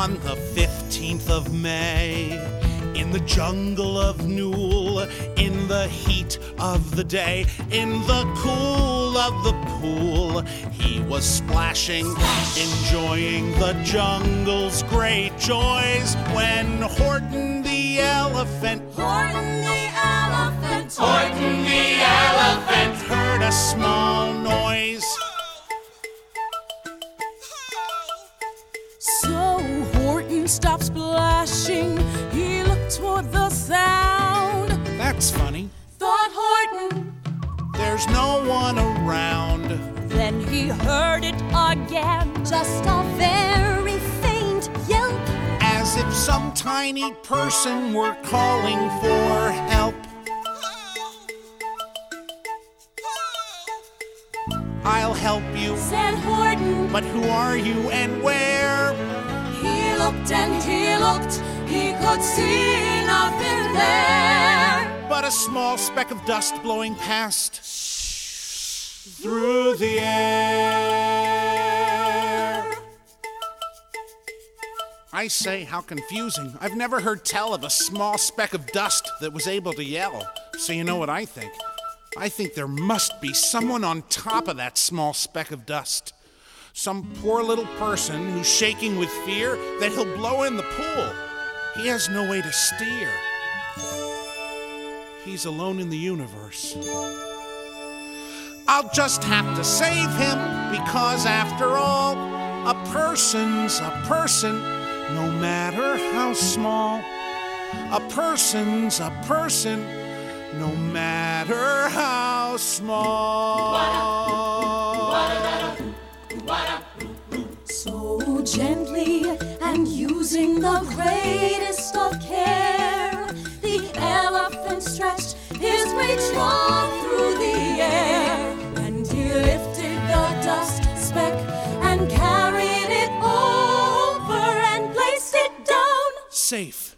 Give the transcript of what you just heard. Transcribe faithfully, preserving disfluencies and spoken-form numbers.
On the fifteenth of May, in the jungle of Nool, in the heat of the day, in the cool of the pool, he was splashing, enjoying the jungle's great joys, when Horton the elephant, Horton the elephant, Horton the elephant, heard a small noise. So Horton stopped splashing, he looked toward the sound. That's funny. Thought Horton, there's no one around. then he heard it again, just a very faint yelp, As if some tiny person were calling for help. I'll help you, said Horton. but who are you and where? He looked and he looked, he could see nothing there. But a small speck of dust blowing past through the air. I say, how confusing. I've never heard tell of a small speck of dust that was able to yell. So you know what I think? I think there must be someone on top of that small speck of dust. Some poor little person who's shaking with fear that he'll blow in the pool. He has no way to steer. He's alone in the universe. I'll just have to save him, because after all, a person's a person, no matter how small. A person's a person, no matter how small. So gently and using the greatest of care, the elephant stretched his great trunk through the air, and he lifted the dust speck and carried it over and placed it down Safe.